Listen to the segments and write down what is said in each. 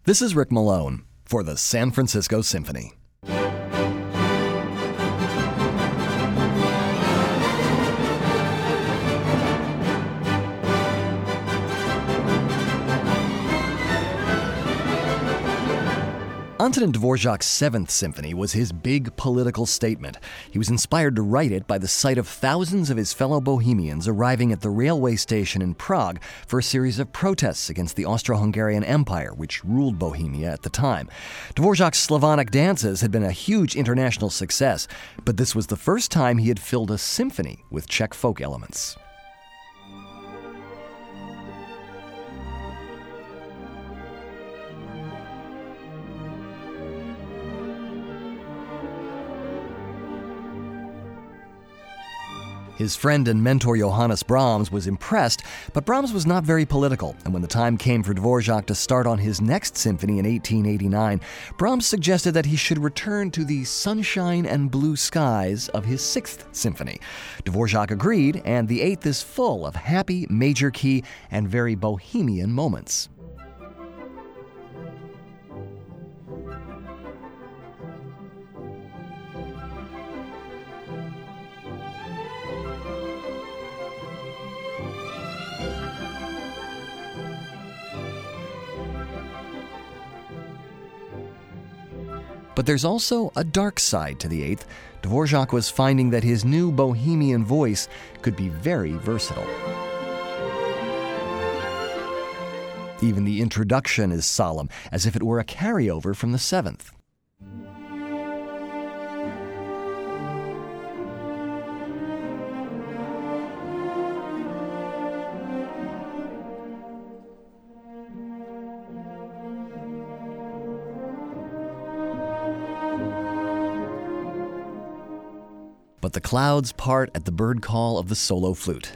This is Rick Malone for the San Francisco Symphony. Antonin Dvorak's Seventh Symphony was his big political statement. He was inspired to write it by the sight of thousands of his fellow Bohemians arriving at the railway station in Prague for a series of protests against the Austro-Hungarian Empire, which ruled Bohemia at the time. Dvorak's Slavonic dances had been a huge international success, but this was the first time he had filled a symphony with Czech folk elements. His friend and mentor Johannes Brahms was impressed, but Brahms was not very political, and when the time came for Dvorak to start on his next symphony in 1889, Brahms suggested that he should return to the sunshine and blue skies of his Sixth Symphony. Dvorak agreed, and the Eighth is full of happy, major key, and very bohemian moments. But there's also a dark side to the Eighth. Dvorak was finding that his new bohemian voice could be very versatile. Even the introduction is solemn, as if it were a carryover from the Seventh. But the clouds part at the bird call of the solo flute.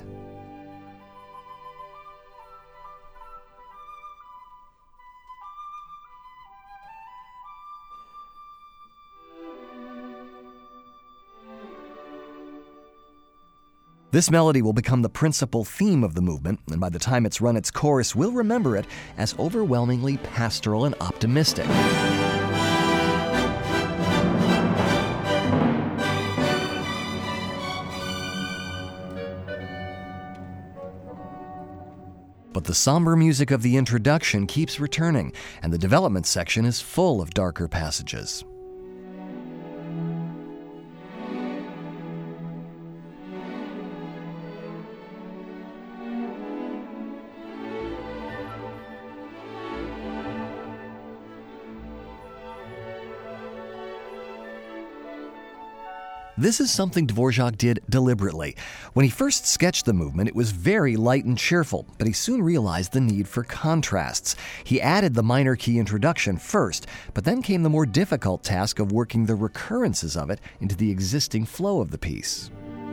This melody will become the principal theme of the movement, and by the time it's run its course, we'll remember it as overwhelmingly pastoral and optimistic. But the somber music of the introduction keeps returning, and the development section is full of darker passages. This is something Dvorak did deliberately. When he first sketched the movement, it was very light and cheerful, but he soon realized the need for contrasts. He added the minor key introduction first, but then came the more difficult task of working the recurrences of it into the existing flow of the piece.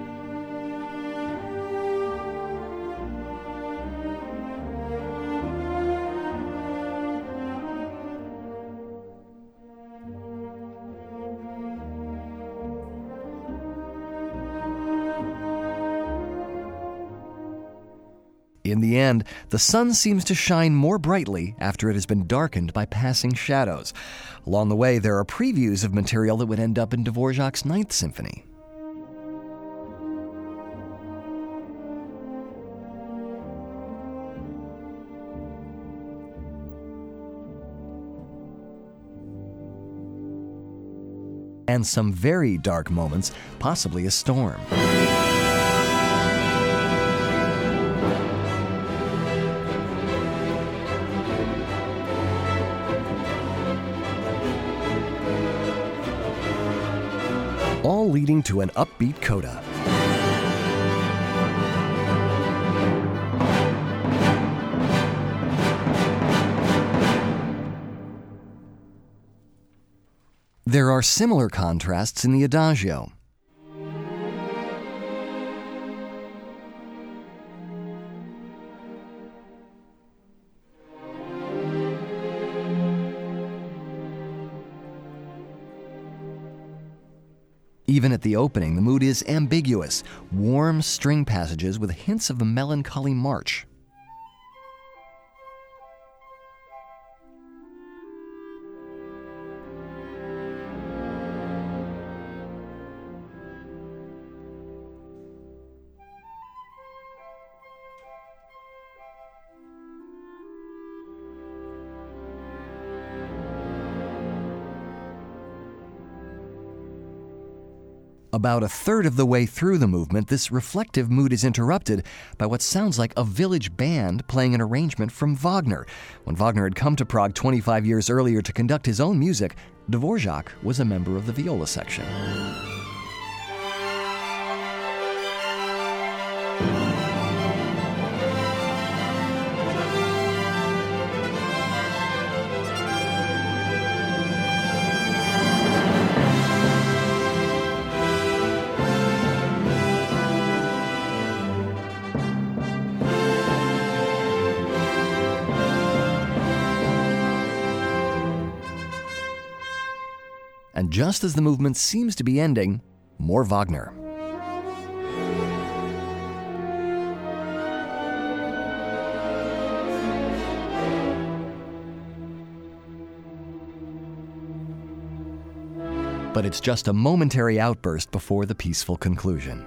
In the end, the sun seems to shine more brightly after it has been darkened by passing shadows. Along the way, there are previews of material that would end up in Dvorak's Ninth Symphony. And some very dark moments, possibly a storm. All leading to an upbeat coda. There are similar contrasts in the Adagio. Even at the opening, the mood is ambiguous, warm string passages with hints of the melancholy march. About a third of the way through the movement, this reflective mood is interrupted by what sounds like a village band playing an arrangement from Wagner. When Wagner had come to Prague 25 years earlier to conduct his own music, Dvorak was a member of the viola section. And just as the movement seems to be ending, more Wagner. But it's just a momentary outburst before the peaceful conclusion.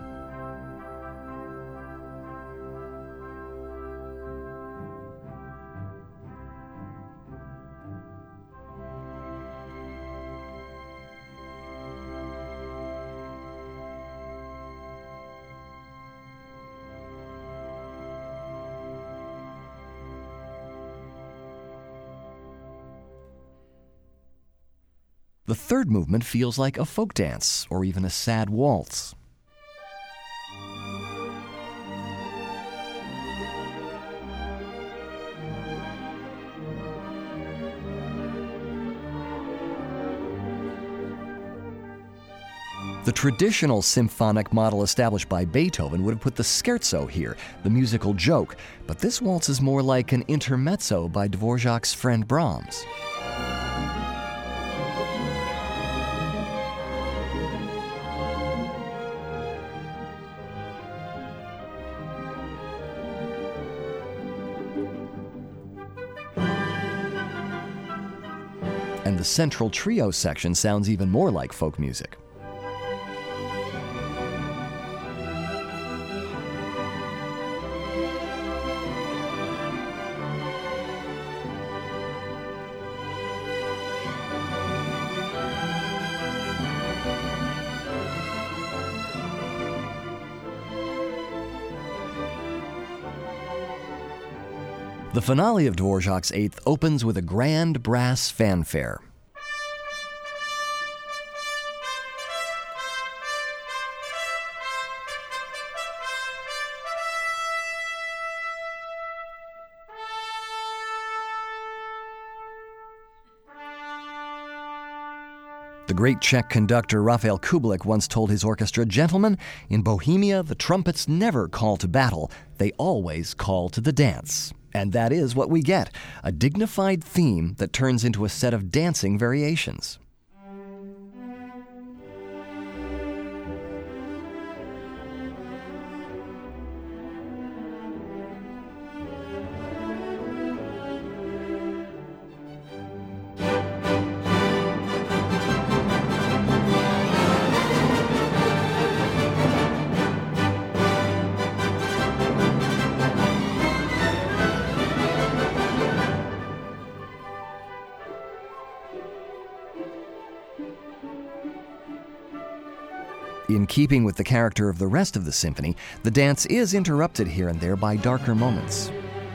The third movement feels like a folk dance, or even a sad waltz. The traditional symphonic model established by Beethoven would have put the scherzo here, the musical joke, but this waltz is more like an intermezzo by Dvorak's friend Brahms. And the central trio section sounds even more like folk music. The finale of Dvorak's Eighth opens with a grand brass fanfare. The great Czech conductor Rafael Kubelik once told his orchestra, "Gentlemen, in Bohemia, the trumpets never call to battle, they always call to the dance." And that is what we get, a dignified theme that turns into a set of dancing variations. In keeping with the character of the rest of the symphony, the dance is interrupted here and there by darker moments.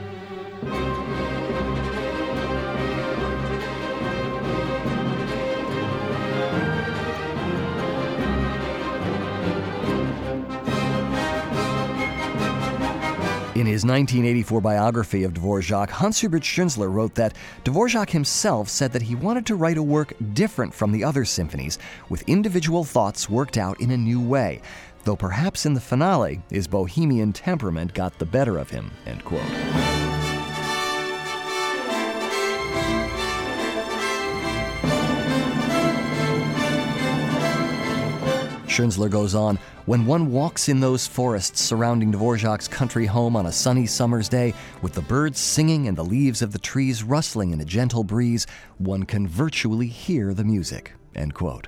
In his 1984 biography of Dvorak, Hans-Hubert Schünzler wrote that Dvorak himself said that he wanted to write a work different from the other symphonies, with individual thoughts worked out in a new way, though perhaps in the finale, his bohemian temperament got the better of him, end quote. Schünzler goes on, "When one walks in those forests surrounding Dvorak's country home on a sunny summer's day, with the birds singing and the leaves of the trees rustling in a gentle breeze, one can virtually hear the music," end quote.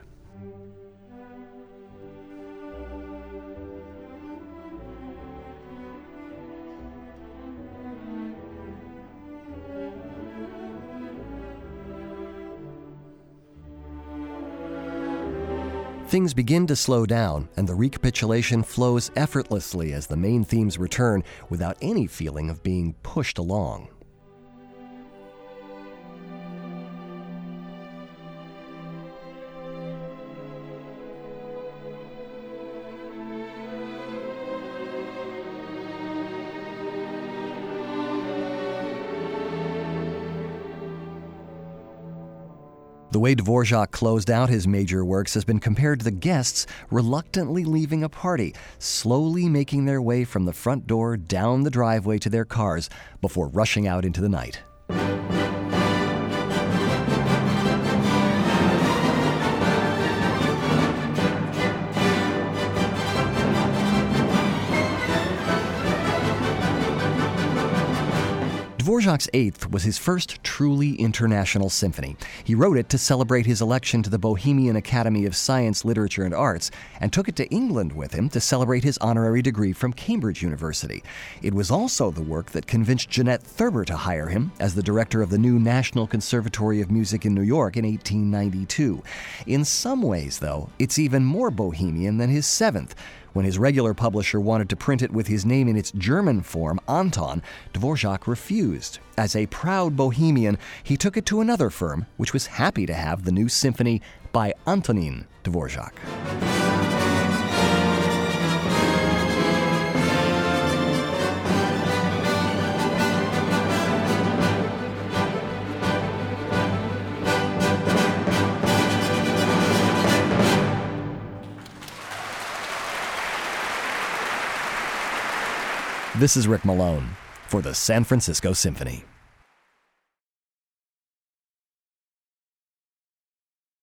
Things begin to slow down, and the recapitulation flows effortlessly as the main themes return without any feeling of being pushed along. The way Dvorak closed out his major works has been compared to the guests reluctantly leaving a party, slowly making their way from the front door down the driveway to their cars before rushing out into the night. Dvorak's Eighth was his first truly international symphony. He wrote it to celebrate his election to the Bohemian Academy of Science, Literature, and Arts, and took it to England with him to celebrate his honorary degree from Cambridge University. It was also the work that convinced Jeanette Thurber to hire him as the director of the new National Conservatory of Music in New York in 1892. In some ways, though, it's even more bohemian than his seventh. When his regular publisher wanted to print it with his name in its German form, Anton, Dvorak refused. As a proud bohemian, he took it to another firm, which was happy to have the new symphony by Antonín Dvorak. This is Rick Malone for the San Francisco Symphony.